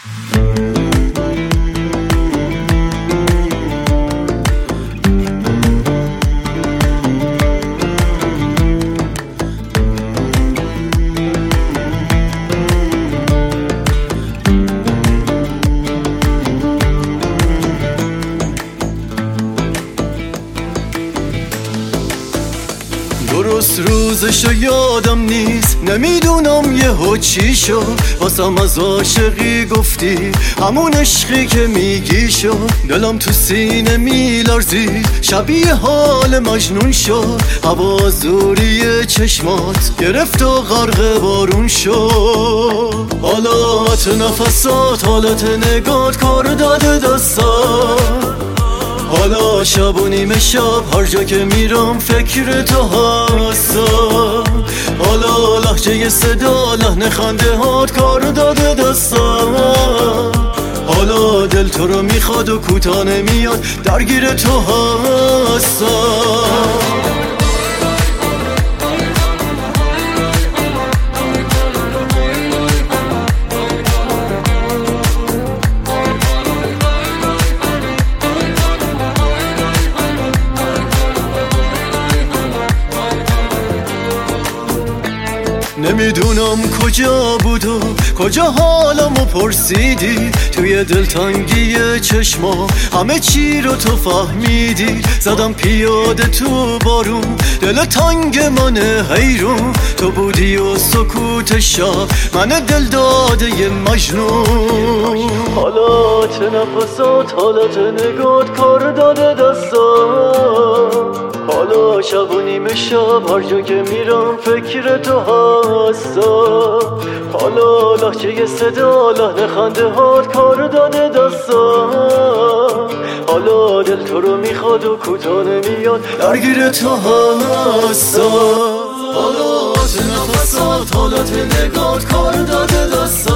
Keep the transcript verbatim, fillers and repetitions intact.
درست روزشو یادم نیست، نمیدونم یهو چی شد، واسم از عاشقی گفتی همون عشقی که میگی شد. دلم تو سینه میلرزید، شبیه حال مجنون شد، هوا زوری چشمات گرفت و غرق بارون شد. حالات نفسات، حالت نگات کار داده دستات. حالا شب و نیمه شب هر جا که میرم فکر تو هستم. حالا لحجه صدا لحن خنده هات کار داده دستم. حالا دل تو رو میخواد و کوتاه نمیاد، درگیر تو هستم. نمیدونم کجا بود و کجا حالمو پرسیدی، توی دلتنگی چشما همه چی رو تو فهمیدی. زدم پیاده تو بارون، دل تنگ من حیرون، تو بودی و سکوت شب من دل داده ی مجنون. حالات نفسات، حالت نگات کار داده دستم. حالا شب و نیمه شب هر جا که میرم فکر تو هستم. حالا لحجه صدا لحن خنده هات کار داده دستم. حالا دل تو رو میخواد و کوتاه نمیاد، درگیر تو هستم. حالات نفسات، حالت نگات کار داده دستم.